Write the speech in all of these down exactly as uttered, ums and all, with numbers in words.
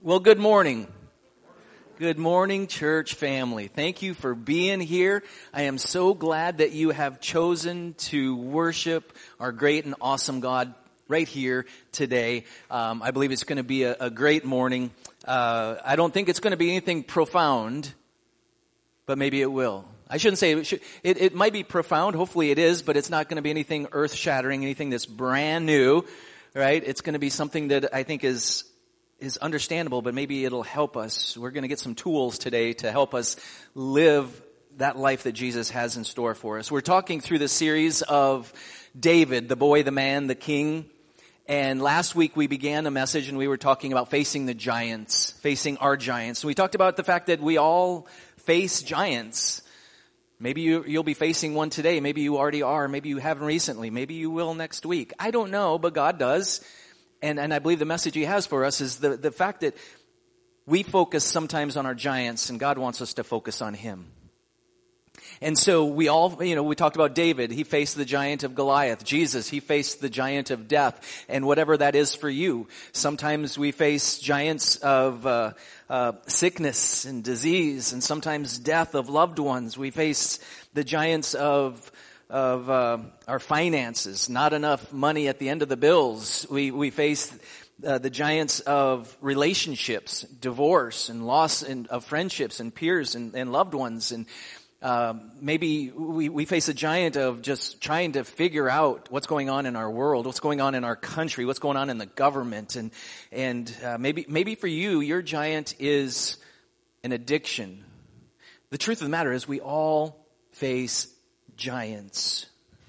Well, good morning. Good morning, church family. Thank you for being here. I am so glad that you have chosen to worship our great and awesome God right here today. Um, I believe it's going to be a, a great morning. Uh, I don't think it's going to be anything profound, but maybe it will. I shouldn't say it, should, it, it might be profound. Hopefully it is, but it's not going to be anything earth-shattering, anything that's brand new, right? It's going to be something that I think is is understandable, but maybe it'll help us. We're going to get some tools today to help us live that life that Jesus has in store for us. We're talking through the series of David, the boy, the man, the king. And last week we began a message and we were talking about facing the giants, facing our giants. And we talked about the fact that we all face giants. Maybe you, you'll be facing one today. Maybe you already are. Maybe you haven't recently. Maybe you will next week. I don't know, but God does. And, and I believe the message he has for us is the, the fact that we focus sometimes on our giants and God wants us to focus on him. And so we all, you know, we talked about David. He faced the giant of Goliath. Jesus, he faced the giant of death and whatever that is for you. Sometimes we face giants of uh, uh, sickness and disease and sometimes death of loved ones. We face the giants of of uh, our finances, not enough money at the end of the bills. We we face uh, the giants of relationships, divorce and loss in, of friendships and peers and, and loved ones. And uh, maybe we, we face a giant of just trying to figure out what's going on in our world, what's going on in our country, what's going on in the government. And and uh, maybe maybe for you, your giant is an addiction. The truth of the matter is we all face giants.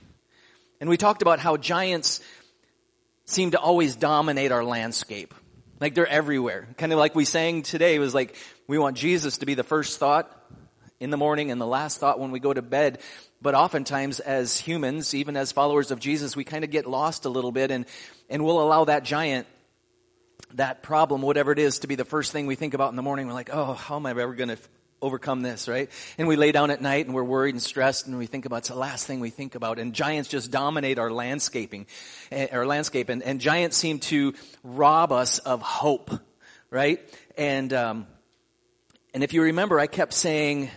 And we talked about how giants seem to always dominate our landscape. Like they're everywhere. Kind of like we sang today, it was like we want Jesus to be the first thought in the morning and the last thought when we go to bed. But oftentimes as humans, even as followers of Jesus, we kind of get lost a little bit and, and we'll allow that giant, that problem, whatever it is, to be the first thing we think about in the morning. We're like, oh, how am I ever going to overcome this, right? And we lay down at night and we're worried and stressed and we think about, it's the last thing we think about. And giants just dominate our landscaping, our landscape. And, and giants seem to rob us of hope, right? And, um, and if you remember, I kept saying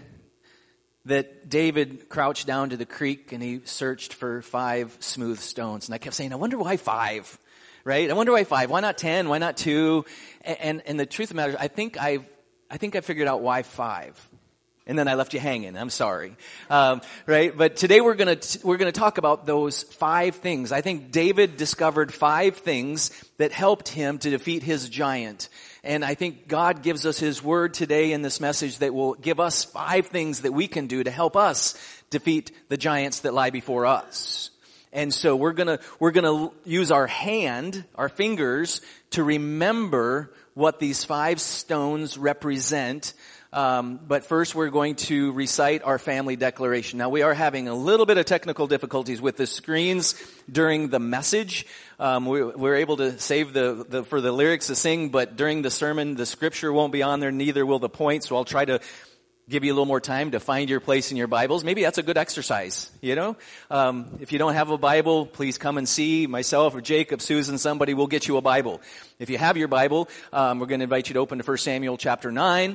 that David crouched down to the creek and he searched for five smooth stones. And I kept saying, I wonder why five, right? I wonder why five. Why not ten? Why not two? And, and, and the truth of the matter is, I think I've I think I figured out why five. And then I left you hanging. I'm sorry. Um, right? But today we're gonna, we're gonna talk about those five things. I think David discovered five things that helped him to defeat his giant. And I think God gives us his word today in this message that will give us five things that we can do to help us defeat the giants that lie before us. And so we're gonna, we're gonna use our hand, our fingers, to remember what these five stones represent. Um, but first we're going to recite our family declaration. Now we are having a little bit of technical difficulties with the screens during the message. Um, we, we're able to save the, the, for the lyrics to sing, but during the sermon, the scripture won't be on there, neither will the point. So I'll try to give you a little more time to find your place in your Bibles. Maybe that's a good exercise, you know? Um, if you don't have a Bible, please come and see myself or Jacob, Susan, somebody will get you a Bible. If you have your Bible, um, we're going to invite you to open to First Samuel chapter nine.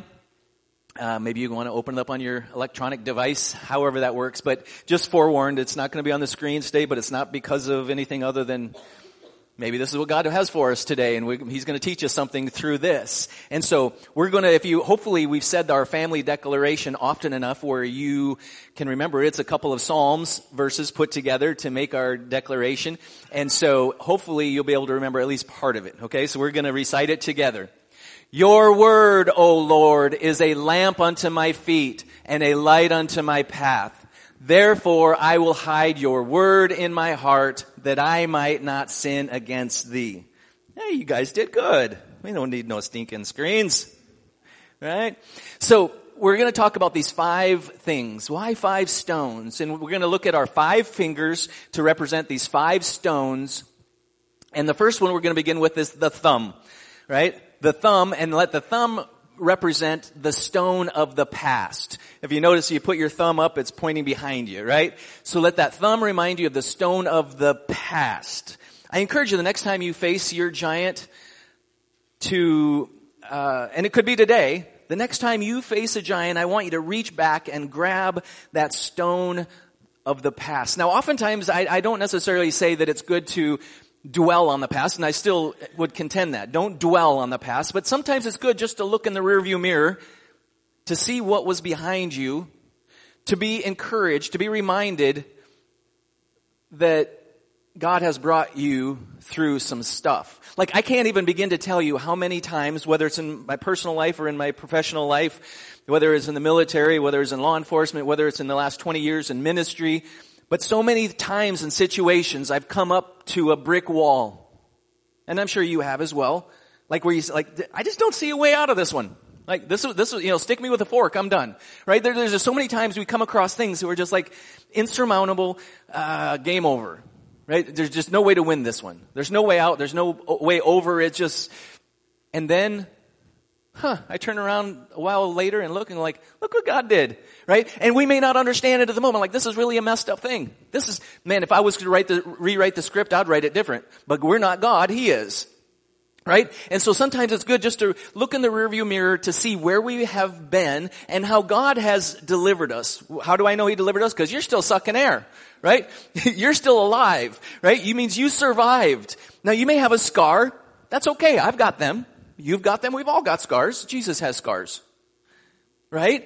Uh, maybe you want to open it up on your electronic device, however that works. But just forewarned, it's not going to be on the screen today, but it's not because of anything other than maybe this is what God has for us today, and we, he's going to teach us something through this. And so we're going to, if you, hopefully we've said our family declaration often enough where you can remember it's a couple of Psalms verses put together to make our declaration. And so hopefully you'll be able to remember at least part of it. Okay, so we're going to recite it together. Your word, O Lord, is a lamp unto my feet and a light unto my path. Therefore, I will hide your word in my heart that I might not sin against thee. Hey, you guys did good. We don't need no stinking screens. Right? So, we're going to talk about these five things. Why five stones? And we're going to look at our five fingers to represent these five stones. And the first one we're going to begin with is the thumb. Right? The thumb, and let the thumb represent the stone of the past. If you notice, you put your thumb up, it's pointing behind you, right? So let that thumb remind you of the stone of the past. I encourage you the next time you face your giant to uh, and it could be today, the next time you face a giant, I want you to reach back and grab that stone of the past. Now, oftentimes, I, I don't necessarily say that it's good to dwell on the past, and I still would contend that. Don't dwell on the past, but sometimes it's good just to look in the rearview mirror to see what was behind you, to be encouraged, to be reminded that God has brought you through some stuff. Like, I can't even begin to tell you how many times, whether it's in my personal life or in my professional life, whether it's in the military, whether it's in law enforcement, whether it's in the last twenty years in ministry, but so many times and situations I've come up to a brick wall. And I'm sure you have as well. Like where you, like, I just don't see a way out of this one. Like, this is, this is, you know, stick me with a fork, I'm done. Right? There, there's just so many times we come across things that are just like insurmountable, uh, game over. Right? There's just no way to win this one. There's no way out. There's no way over. It's just, and then, huh, I turn around a while later and look and like, look what God did. Right? And we may not understand it at the moment. Like, this is really a messed up thing. This is, man, if I was to write the, rewrite the script, I'd write it different. But we're not God. He is. Right? And so sometimes it's good just to look in the rearview mirror to see where we have been and how God has delivered us. How do I know He delivered us? Because you're still sucking air. Right? You're still alive. Right? You means you survived. Now you may have a scar. That's okay. I've got them. You've got them. We've all got scars. Jesus has scars. Right?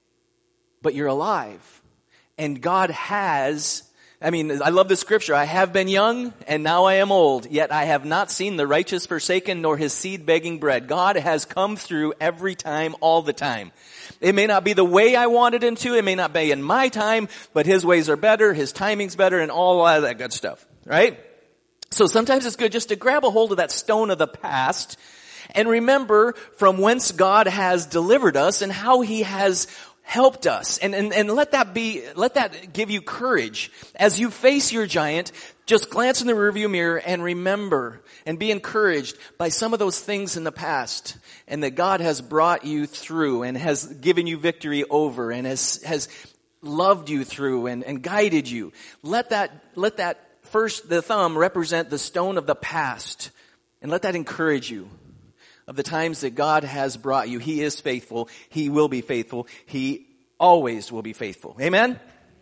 But you're alive. And God has, I mean, I love the scripture. I have been young and now I am old, yet I have not seen the righteous forsaken nor his seed begging bread. God has come through every time, all the time. It may not be the way I wanted him to. It may not be in my time, but his ways are better. His timing's better and all of that good stuff. Right? So sometimes it's good just to grab a hold of that stone of the past and remember from whence God has delivered us and how he has helped us. And, and, and let that be, let that give you courage. As you face your giant, just glance in the rearview mirror and remember and be encouraged by some of those things in the past and that God has brought you through and has given you victory over and has, has loved you through and, and guided you. Let that, let that first, the thumb represent the stone of the past and let that encourage you of the times that God has brought you. He is faithful. He will be faithful. He always will be faithful. Amen?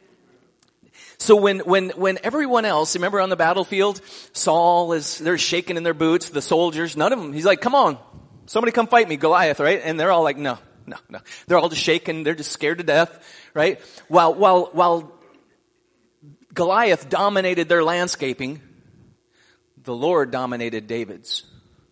So when, when, when everyone else, remember on the battlefield, Saul is, they're shaking in their boots, the soldiers, none of them, he's like, come on, somebody come fight me, Goliath, right? And they're all like, no, no, no. They're all just shaking, they're just scared to death, right? While, while, while Goliath dominated their landscaping, the Lord dominated David's.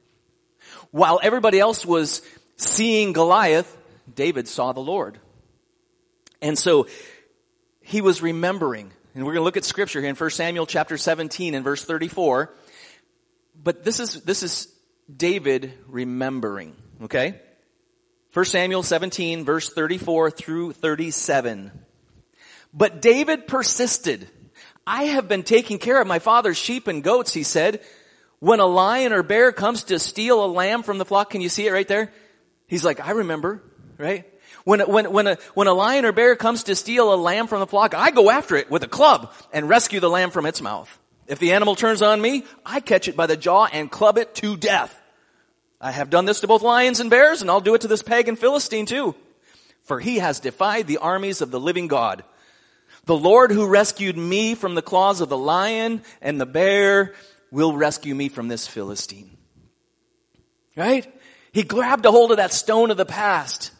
While everybody else was seeing Goliath, David saw the Lord. And so he was remembering. And we're going to look at scripture here in First Samuel chapter seventeen and verse thirty-four. But this is, this is David remembering. Okay? First Samuel seventeen verse thirty-four through thirty-seven. But David persisted. I have been taking care of my father's sheep and goats, he said. When a lion or bear comes to steal a lamb from the flock, can you see it right there? He's like, I remember, right? When, when, when a, when a lion or bear comes to steal a lamb from the flock, I go after it with a club and rescue the lamb from its mouth. If the animal turns on me, I catch it by the jaw and club it to death. I have done this to both lions and bears, and I'll do it to this pagan Philistine too. For he has defied the armies of the living God. The Lord who rescued me from the claws of the lion and the bear will rescue me from this Philistine. Right? He grabbed a hold of that stone of the past.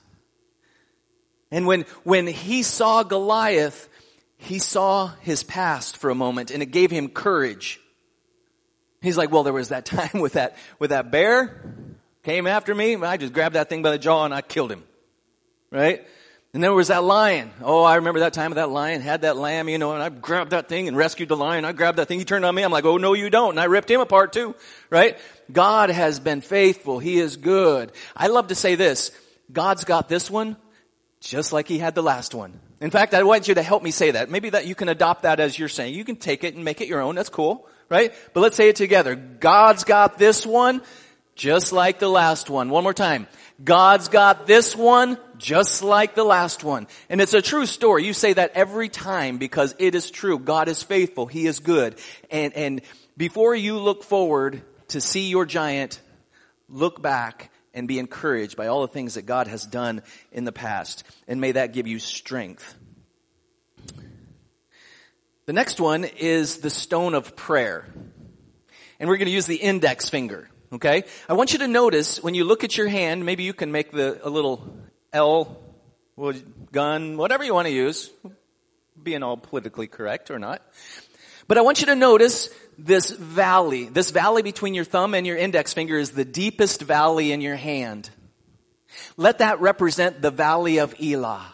And when, when he saw Goliath, he saw his past for a moment and it gave him courage. He's like, well, there was that time with that, with that bear came after me. I just grabbed that thing by the jaw and I killed him. Right? And there was that lion. Oh, I remember that time with that lion, had that lamb, you know, and I grabbed that thing and rescued the lion. I grabbed that thing. He turned on me. I'm like, oh, no, you don't. And I ripped him apart too. Right? God has been faithful. He is good. I love to say this. God's got this one just like he had the last one. In fact, I want you to help me say that. Maybe that you can adopt that as you're saying. You can take it and make it your own. That's cool. Right? But let's say it together. God's got this one just like the last one. One more time. God's got this one just like the last one. And it's a true story. You say that every time because it is true. God is faithful. He is good. And, and before you look forward to see your giant, look back and be encouraged by all the things that God has done in the past. And may that give you strength. The next one is the stone of prayer. And we're going to use the index finger, okay? I want you to notice when you look at your hand, maybe you can make the a little L, gun, whatever you want to use, being all politically correct or not. But I want you to notice this valley. This valley between your thumb and your index finger is the deepest valley in your hand. Let that represent the valley of Elah,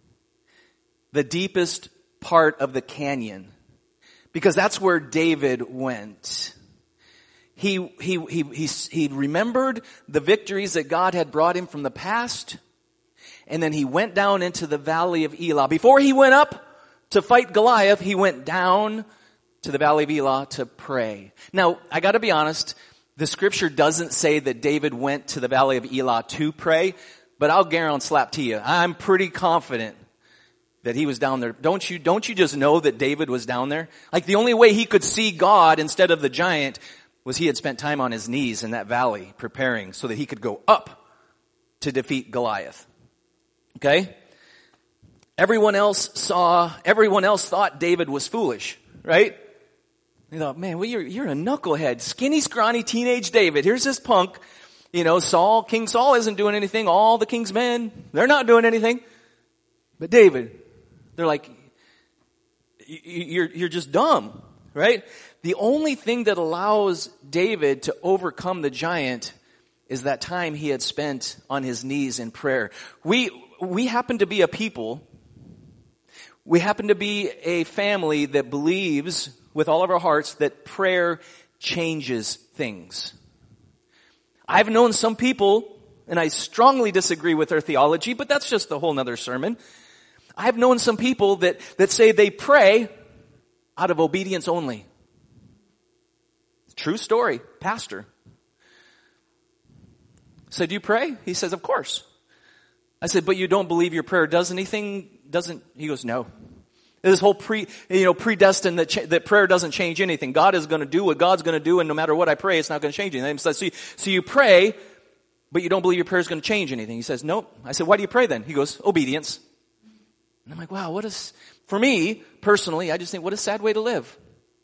the deepest part of the canyon, because that's where David went. He, he, he, he, he remembered the victories that God had brought him from the past, and then he went down into the valley of Elah. Before he went up to fight Goliath, he went down to the valley of Elah to pray. Now, I gotta be honest, the scripture doesn't say that David went to the valley of Elah to pray, but I'll guarantee slap to you, I'm pretty confident that he was down there. Don't you, don't you just know that David was down there? Like the only way he could see God instead of the giant was he had spent time on his knees in that valley preparing so that he could go up to defeat Goliath. Okay? Everyone else saw, everyone else thought David was foolish, right? They thought, man, well, you're, you're a knucklehead. Skinny, scrawny teenage David. Here's this punk. You know, Saul, King Saul isn't doing anything. All the king's men, they're not doing anything. But David, they're like, you're, you're just dumb, right? The only thing that allows David to overcome the giant is that time he had spent on his knees in prayer. We, we happen to be a people, we happen to be a family that believes with all of our hearts that prayer changes things. I've known some people, and I strongly disagree with their theology, but that's just a whole nother sermon. I've known some people that, that say they pray out of obedience only. True story. Pastor. I said, do you pray? He says, of course. I said, but you don't believe your prayer does anything? Doesn't? He goes, no. This whole pre, you know, predestined that, cha- that prayer doesn't change anything. God is going to do what God's going to do, and no matter what I pray, it's not going to change anything. So, so, you, so you pray, but you don't believe your prayer is going to change anything. He says, nope. I said, why do you pray then? He goes, obedience. And I'm like, wow, what is, for me, personally, I just think, what a sad way to live.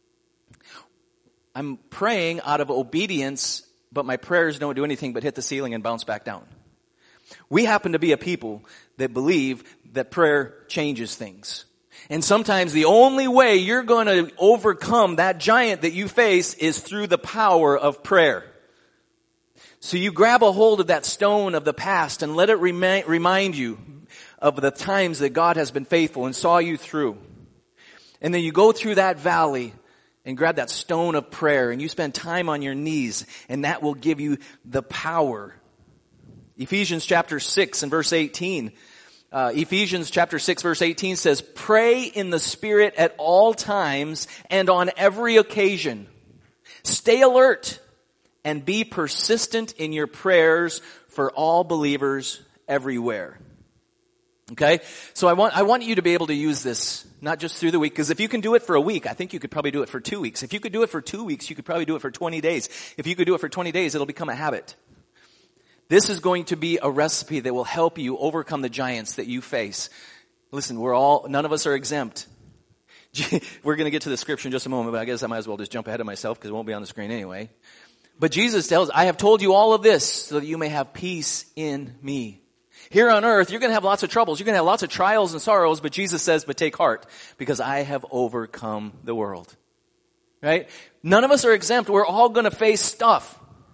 I'm praying out of obedience, but my prayers don't do anything but hit the ceiling and bounce back down. We happen to be a people that believe that prayer changes things. And sometimes the only way you're going to overcome that giant that you face is through the power of prayer. So you grab a hold of that stone of the past and let it remi- remind you of the times that God has been faithful and saw you through. And then you go through that valley and grab that stone of prayer and you spend time on your knees, and that will give you the power. Ephesians chapter six and verse eighteen. Uh, Ephesians chapter six verse eighteen says, pray in the Spirit at all times and on every occasion. Stay alert and be persistent in your prayers for all believers everywhere. Okay? So I want, I want you to be able to use this, not just through the week, because if you can do it for a week, I think you could probably do it for two weeks. If you could do it for two weeks, you could probably do it for twenty days. If you could do it for twenty days, it'll become a habit. This is going to be a recipe that will help you overcome the giants that you face. Listen, we're all, none of us are exempt. We're going to get to the scripture in just a moment, but I guess I might as well just jump ahead of myself because it won't be on the screen anyway. But Jesus tells, I have told you all of this so that you may have peace in me. Here on earth, you're going to have lots of troubles. You're going to have lots of trials and sorrows, but Jesus says, but take heart because I have overcome the world. Right? None of us are exempt. We're all going to face stuff.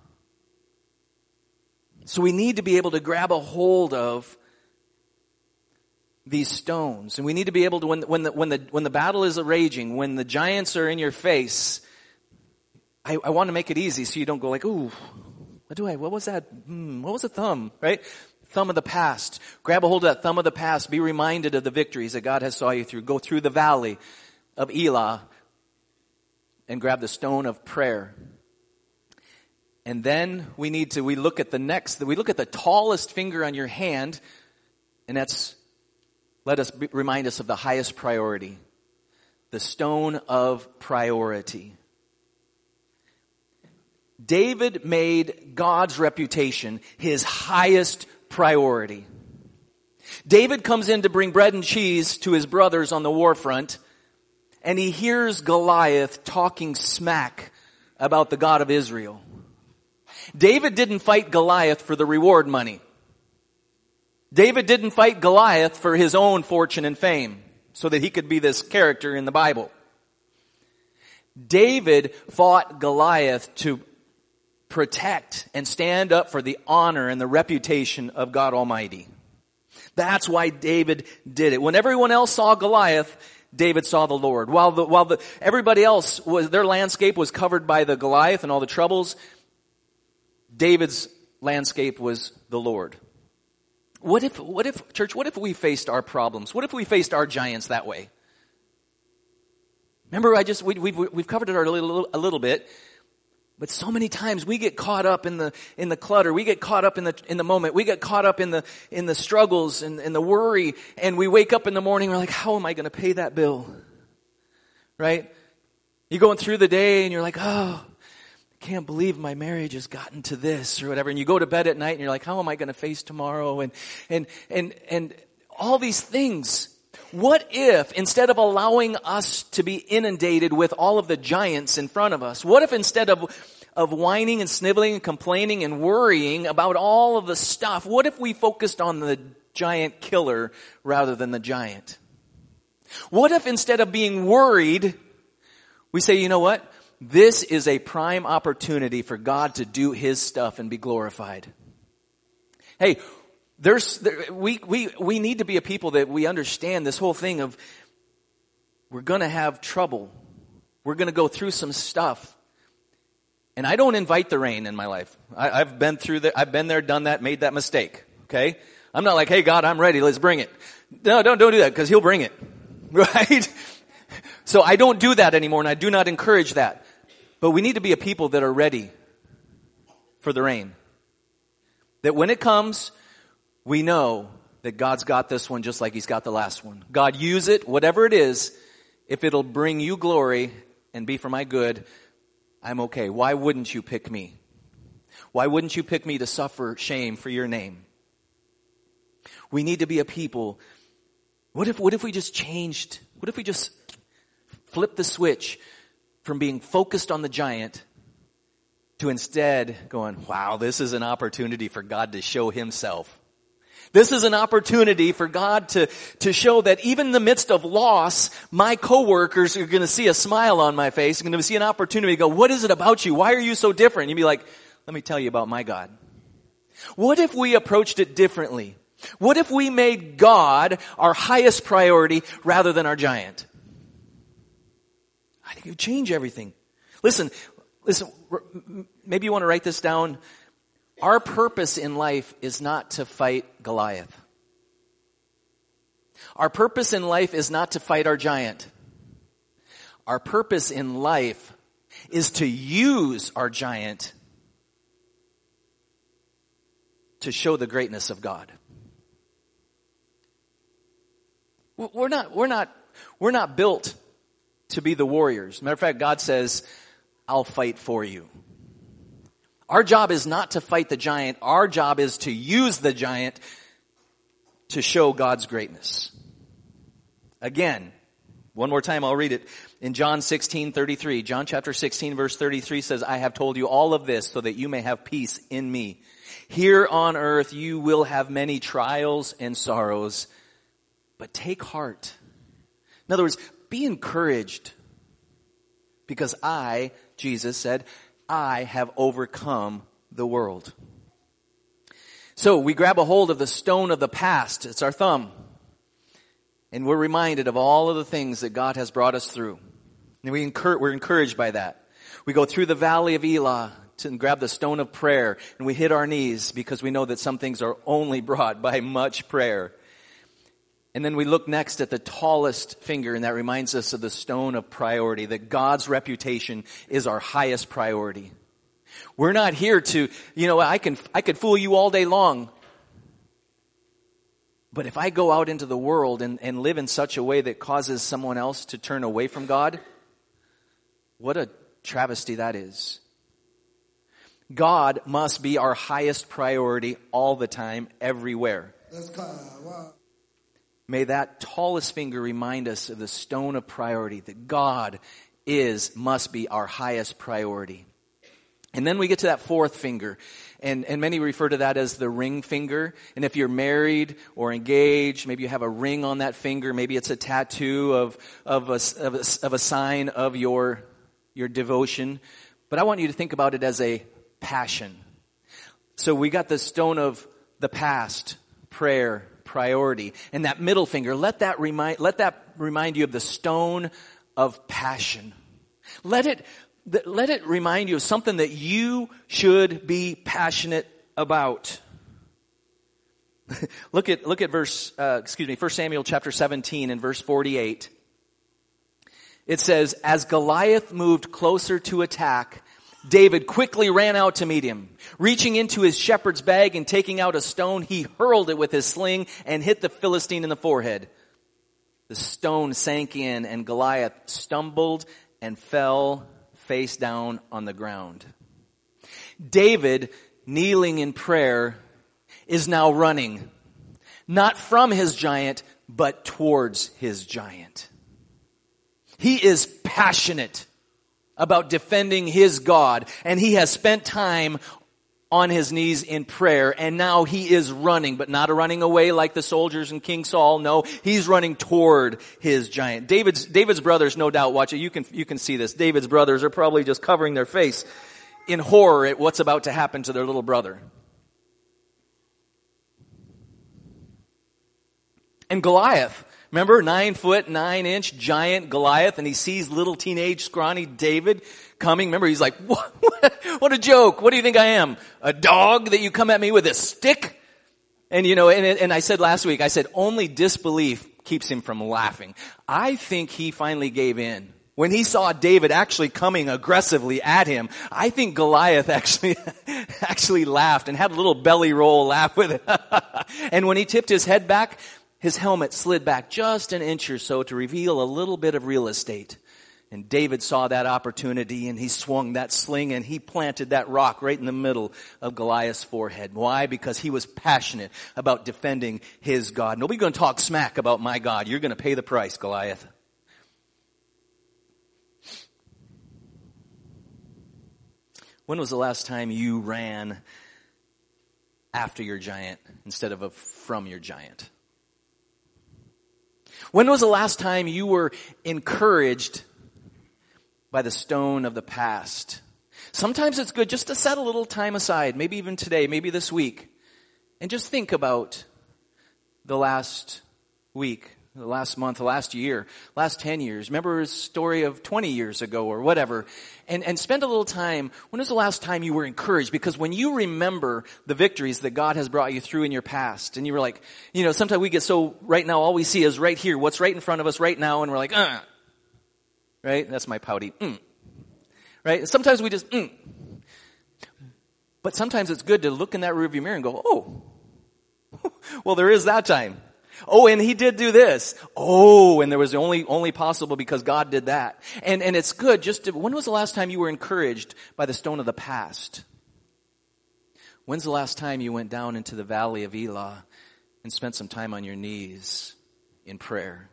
So we need to be able to grab a hold of these stones. And we need to be able to, when, when, the, when, the, when the battle is raging, when the giants are in your face, I, I want to make it easy so you don't go like, ooh, what do I, what was that? Hmm, what was the thumb, right? Thumb of the past. Grab a hold of that thumb of the past. Be reminded of the victories that God has saw you through. Go through the valley of Elah and grab the stone of prayer. And then we need to, we look at the next, we look at the tallest finger on your hand, and that's, let us be, remind us of the highest priority. The stone of priority. David made God's reputation his highest priority. David comes in to bring bread and cheese to his brothers on the war front, and he hears Goliath talking smack about the God of Israel. David didn't fight Goliath for the reward money. David didn't fight Goliath for his own fortune and fame, so that he could be this character in the Bible. David fought Goliath to protect and stand up for the honor and the reputation of God Almighty. That's why David did it. When everyone else saw Goliath, David saw the Lord. While the, while the, everybody else was, their landscape was covered by the Goliath and all the troubles, David's landscape was the Lord. What if, what if, church, what if we faced our problems? What if we faced our giants that way? Remember, I just, we, we've, we've covered it a little, a little bit. But so many times we get caught up in the, in the clutter. We get caught up in the, in the moment. We get caught up in the, in the struggles and, and the worry. And we wake up in the morning, we're like, how am I going to pay that bill? Right? You're going through the day and you're like, oh, I can't believe my marriage has gotten to this or whatever. And you go to bed at night and you're like, how am I going to face tomorrow? And, and, and, and all these things. What if, instead of allowing us to be inundated with all of the giants in front of us, what if instead of, of whining and sniveling and complaining and worrying about all of the stuff, what if we focused on the giant killer rather than the giant? What if instead of being worried, we say, you know what? This is a prime opportunity for God to do His stuff and be glorified. Hey, There's, there, we, we, we need to be a people that we understand this whole thing of we're going to have trouble. We're going to go through some stuff. And I don't invite the rain in my life. I, I've been through that. I've been there, done that, made that mistake. Okay. I'm not like, hey God, I'm ready. Let's bring it. No, don't, don't do that because He'll bring it. Right? So I don't do that anymore and I do not encourage that. But we need to be a people that are ready for the rain. That when it comes, we know that God's got this one just like He's got the last one. God, use it, whatever it is. If it'll bring You glory and be for my good, I'm okay. Why wouldn't You pick me? Why wouldn't You pick me to suffer shame for Your name? We need to be a people. What if, what if we just changed? What if we just flipped the switch from being focused on the giant to instead going, wow, this is an opportunity for God to show Himself. This is an opportunity for God to, to show that even in the midst of loss, my coworkers are going to see a smile on my face. They're going to see an opportunity to go, what is it about you? Why are you so different? And you'd be like, let me tell you about my God. What if we approached it differently? What if we made God our highest priority rather than our giant? I think it would change everything. Listen, listen, maybe you want to write this down. Our purpose in life is not to fight Goliath. Our purpose in life is not to fight our giant. Our purpose in life is to use our giant to show the greatness of God. We're not, we're not, we're not built to be the warriors. Matter of fact, God says, I'll fight for you. Our job is not to fight the giant. Our job is to use the giant to show God's greatness. Again, one more time I'll read it. In John sixteen thirty-three, John chapter sixteen verse thirty-three says, I have told you all of this so that you may have peace in me. Here on earth you will have many trials and sorrows, but take heart. In other words, be encouraged because I, Jesus said, I have overcome the world. So we grab a hold of the stone of the past. It's our thumb. And we're reminded of all of the things that God has brought us through. And we incur- we're encouraged by that. We go through the valley of Elah to grab the stone of prayer. And we hit our knees because we know that some things are only brought by much prayer. And then we look next at the tallest finger, and that reminds us of the stone of priority, that God's reputation is our highest priority. We're not here to, you know, I can, I could fool you all day long. But if I go out into the world and, and live in such a way that causes someone else to turn away from God, what a travesty that is. God must be our highest priority all the time, everywhere. May that tallest finger remind us of the stone of priority, that God is, must be our highest priority. And then we get to that fourth finger, and, and many refer to that as the ring finger. And if you're married or engaged, maybe you have a ring on that finger, maybe it's a tattoo of, of, a, of, a, of a sign of your, your devotion. But I want you to think about it as a passion. So we got the stone of the past, prayer, priority, and that middle finger. Let that remind, let that remind you of the stone of passion. Let it, let it remind you of something that you should be passionate about. look at, look at verse, uh, excuse me, First Samuel chapter seventeen and verse forty-eight. It says, as Goliath moved closer to attack, David quickly ran out to meet him. Reaching into his shepherd's bag and taking out a stone, he hurled it with his sling and hit the Philistine in the forehead. The stone sank in and Goliath stumbled and fell face down on the ground. David, kneeling in prayer, is now running, not from his giant, but towards his giant. He is passionate about defending his God, and he has spent time on his knees in prayer, and now he is running, but not running away like the soldiers in King Saul. No, he's running toward his giant. David's, David's brothers, no doubt, watch it. You can, you can see this. David's brothers are probably just covering their face in horror at what's about to happen to their little brother. And Goliath, remember, nine foot, nine inch giant Goliath, and he sees little teenage scrawny David coming. Remember, he's like, what, what, what a joke. What do you think I am? A dog that you come at me with a stick? And you know, and, and I said last week, I said only disbelief keeps him from laughing. I think he finally gave in. When he saw David actually coming aggressively at him, I think Goliath actually, actually laughed and had a little belly roll laugh with it. And when he tipped his head back, his helmet slid back just an inch or so to reveal a little bit of real estate. And David saw that opportunity and he swung that sling and he planted that rock right in the middle of Goliath's forehead. Why? Because he was passionate about defending his God. Nobody's going to talk smack about my God. You're going to pay the price, Goliath. When was the last time you ran after your giant instead of a, from your giant? When was the last time you were encouraged by the stone of the past? Sometimes it's good just to set a little time aside, maybe even today, maybe this week, and just think about the last week, the last month, the last year, last ten years. Remember a story of twenty years ago or whatever. And, and spend a little time. When was the last time you were encouraged? Because when you remember the victories that God has brought you through in your past, and you were like, you know, sometimes we get so, right now all we see is right here, what's right in front of us right now, and we're like, uh, right? That's my pouty, mm. Right? Sometimes we just, mm. But sometimes it's good to look in that rearview mirror and go, oh, well, there is that time. Oh, and he did do this. Oh, and there was only, only possible because God did that. And, and it's good just to, when was the last time you were encouraged by the stone of the past? When's the last time you went down into the valley of Elah and spent some time on your knees in prayer?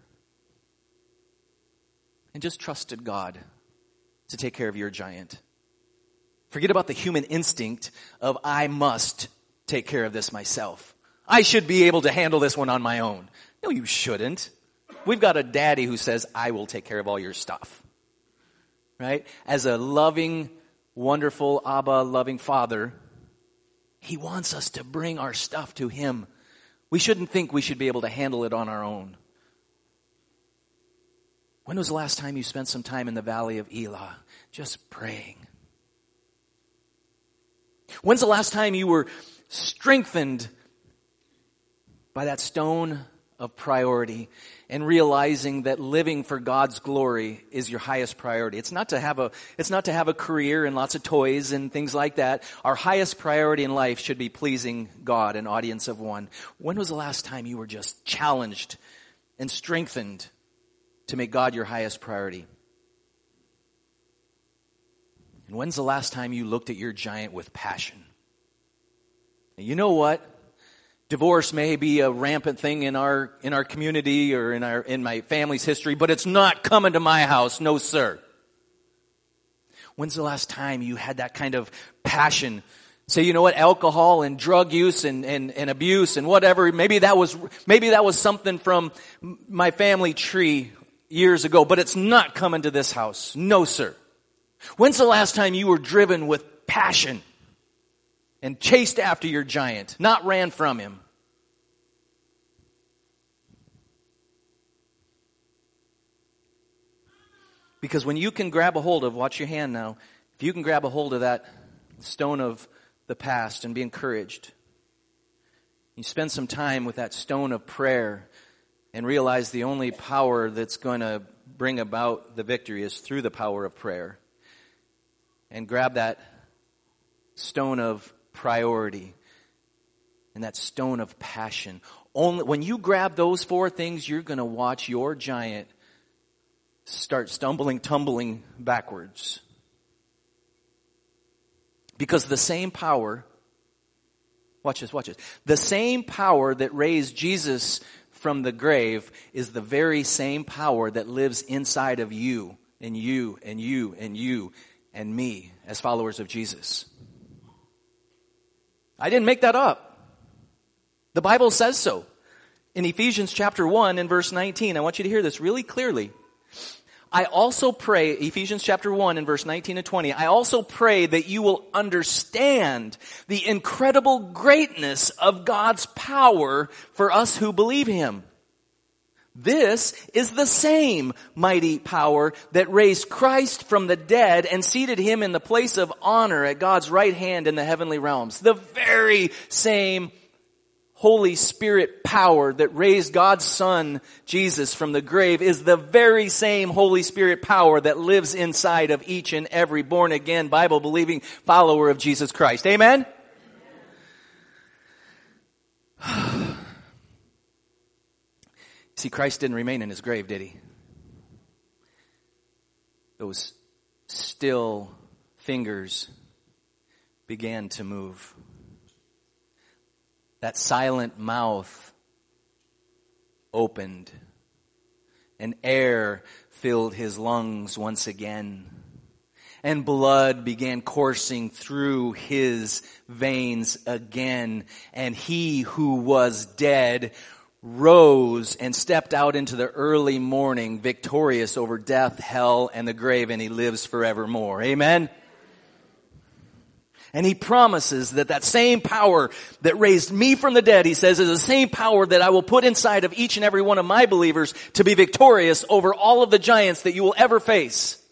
And just trusted God to take care of your giant. Forget about the human instinct of I must take care of this myself. I should be able to handle this one on my own. No, you shouldn't. We've got a daddy who says, I will take care of all your stuff. Right? As a loving, wonderful, Abba, loving father, he wants us to bring our stuff to him. We shouldn't think we should be able to handle it on our own. When was the last time you spent some time in the valley of Elah just praying? When's the last time you were strengthened by that stone of priority and realizing that living for God's glory is your highest priority? It's not to have a, it's not to have a career and lots of toys and things like that. Our highest priority in life should be pleasing God, an audience of one. When was the last time you were just challenged and strengthened to make God your highest priority? And when's the last time you looked at your giant with passion? And you know what? Divorce may be a rampant thing in our in our community or in our in my family's history, but it's not coming to my house, no sir. When's the last time you had that kind of passion? Say, you know what, alcohol and drug use and, and, and abuse and whatever, maybe that was maybe that was something from my family tree years ago, but it's not coming to this house. No sir. When's the last time you were driven with passion and chased after your giant, not ran from him? Because when you can grab a hold of, watch your hand now, if you can grab a hold of that stone of the past and be encouraged, you spend some time with that stone of prayer and realize the only power that's going to bring about the victory is through the power of prayer. And grab that stone of priority and that stone of passion. Only when you grab those four things, you're going to watch your giant start stumbling, tumbling backwards. Because the same power, watch this, watch this. The same power that raised Jesus from the grave is the very same power that lives inside of you and you and you and you and me as followers of Jesus. I didn't make that up. The Bible says so. In Ephesians chapter one and verse nineteen, I want you to hear this really clearly. I also pray, Ephesians chapter one and verse nineteen and twenty, I also pray that you will understand the incredible greatness of God's power for us who believe Him. This is the same mighty power that raised Christ from the dead and seated Him in the place of honor at God's right hand in the heavenly realms. The very same Holy Spirit power that raised God's Son, Jesus, from the grave is the very same Holy Spirit power that lives inside of each and every born-again, Bible-believing follower of Jesus Christ. Amen? Amen. See, Christ didn't remain in His grave, did He? Those still fingers began to move. That silent mouth opened, and air filled His lungs once again, and blood began coursing through His veins again, and He who was dead rose and stepped out into the early morning victorious over death, hell, and the grave, and He lives forevermore. Amen? And He promises that that same power that raised me from the dead, He says, is the same power that I will put inside of each and every one of my believers to be victorious over all of the giants that you will ever face.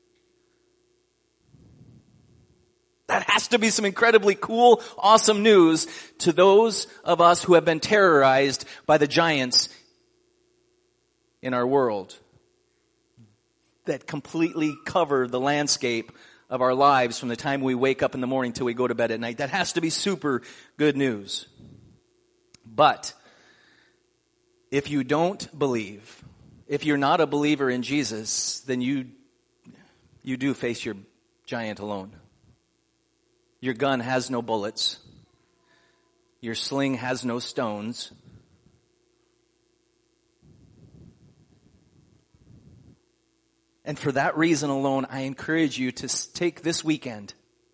That has to be some incredibly cool, awesome news to those of us who have been terrorized by the giants in our world that completely cover the landscape of our lives from the time we wake up in the morning till we go to bed at night. That has to be super good news. But if you don't believe, if you're not a believer in Jesus, then you you do face your giant alone. Your gun has no bullets. Your sling has no stones. And for that reason alone, I encourage you to take this weekend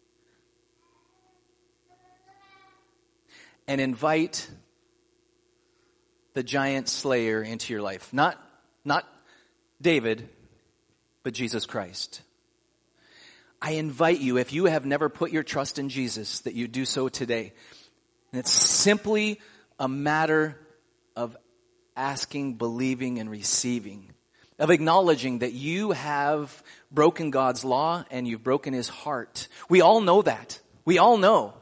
and invite the giant slayer into your life. Not, not David, but Jesus Christ. I invite you, if you have never put your trust in Jesus, that you do so today. And it's simply a matter of asking, believing, and receiving. Of acknowledging that you have broken God's law and you've broken His heart. We all know that. We all know.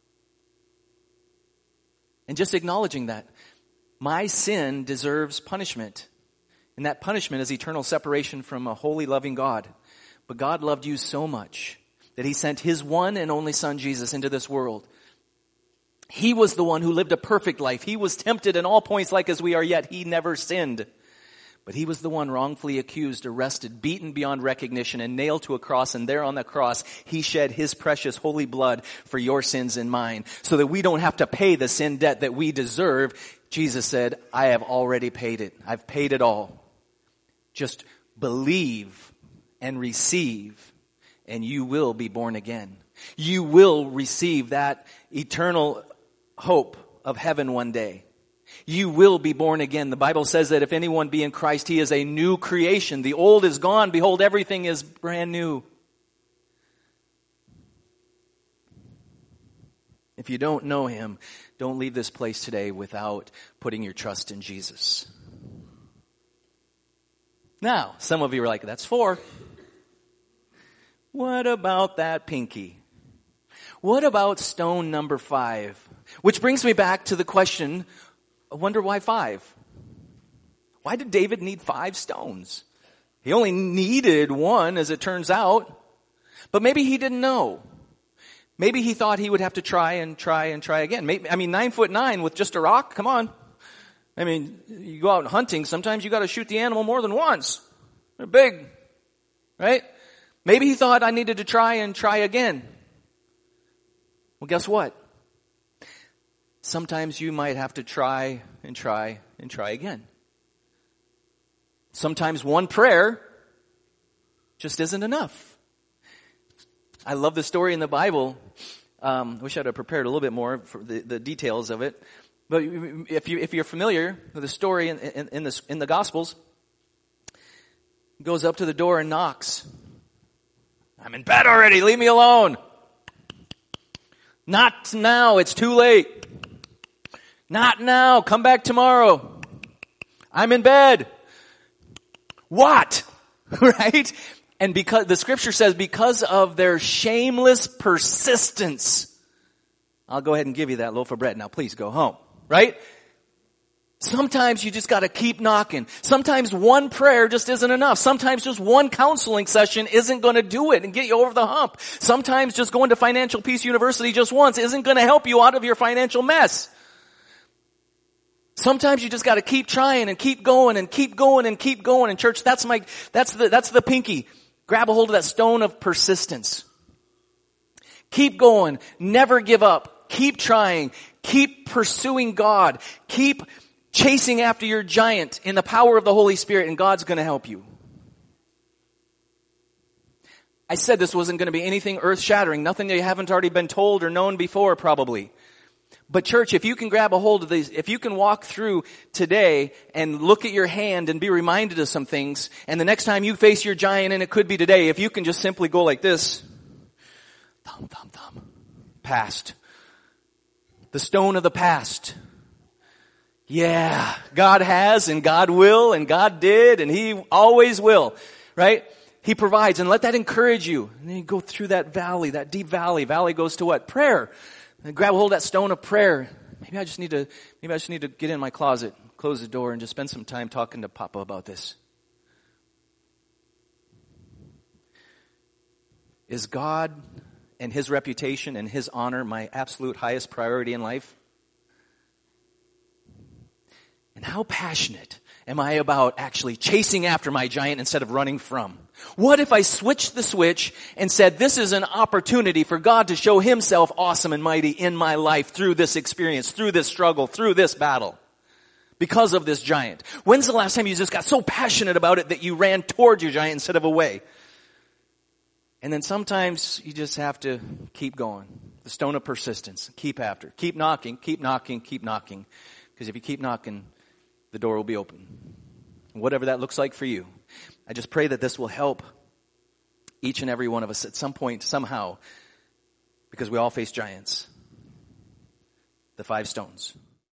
And just acknowledging that. My sin deserves punishment. And that punishment is eternal separation from a holy, loving God. But God loved you so much that He sent His one and only Son, Jesus, into this world. He was the one who lived a perfect life. He was tempted in all points like as we are, yet He never sinned. But he was the one wrongfully accused, arrested, beaten beyond recognition, and nailed to a cross. And there on the cross, he shed his precious holy blood for your sins and mine, so that we don't have to pay the sin debt that we deserve. Jesus said, I have already paid it. I've paid it all. Just believe and receive, and you will be born again. You will receive that eternal hope of heaven one day. You will be born again. The Bible says that if anyone be in Christ, he is a new creation. The old is gone. Behold, everything is brand new. If you don't know him, don't leave this place today without putting your trust in Jesus. Now, some of you are like, that's four. What about that pinky? What about stone number five? Which brings me back to the question, I wonder why five? Why did David need five stones? He only needed one, as it turns out. But maybe he didn't know. Maybe he thought he would have to try and try and try again. Maybe, I mean, nine foot nine with just a rock? Come on. I mean, you go out hunting, sometimes you got to shoot the animal more than once. They're big, right? Maybe he thought I needed to try and try again. Well, guess what? Sometimes you might have to try and try and try again. Sometimes one prayer just isn't enough. I love the story in the Bible. Um, I wish I'd have prepared a little bit more for the, the details of it. But if you if you're familiar with the story in, in, in the in the Gospels, he goes up to the door and knocks. I'm in bed already. Leave me alone. Not now. It's too late. Not now. Come back tomorrow. I'm in bed. What? Right? And because the scripture says because of their shameless persistence, I'll go ahead and give you that loaf of bread. Now please go home. Right? Sometimes you just gotta keep knocking. Sometimes one prayer just isn't enough. Sometimes just one counseling session isn't gonna do it and get you over the hump. Sometimes just going to Financial Peace University just once isn't gonna help you out of your financial mess. Sometimes you just gotta keep trying and keep going and keep going and keep going. And church, that's my, that's the, that's the pinky. Grab a hold of that stone of persistence. Keep going. Never give up. Keep trying. Keep pursuing God. Keep chasing after your giant in the power of the Holy Spirit, and God's going to help you. I said this wasn't going to be anything earth-shattering, nothing that you haven't already been told or known before probably. But church, if you can grab a hold of these, if you can walk through today and look at your hand and be reminded of some things, and the next time you face your giant, and it could be today, if you can just simply go like this, thumb, thumb, thumb, past. The stone of the past. Yeah, God has and God will and God did and He always will, right? He provides, and let that encourage you. And then you go through that valley, that deep valley. Valley goes to what? Prayer. And grab a hold of that stone of prayer. Maybe I just need to, maybe I just need to get in my closet, close the door, and just spend some time talking to Papa about this. Is God and His reputation and His honor my absolute highest priority in life? And how passionate am I about actually chasing after my giant instead of running from? What if I switched the switch and said, this is an opportunity for God to show Himself awesome and mighty in my life through this experience, through this struggle, through this battle, because of this giant? When's the last time you just got so passionate about it that you ran toward your giant instead of away? And then sometimes you just have to keep going. The stone of persistence. Keep after. Keep knocking, keep knocking, keep knocking. Because if you keep knocking, the door will be open. Whatever that looks like for you. I just pray that this will help each and every one of us at some point, somehow, because we all face giants. The five stones.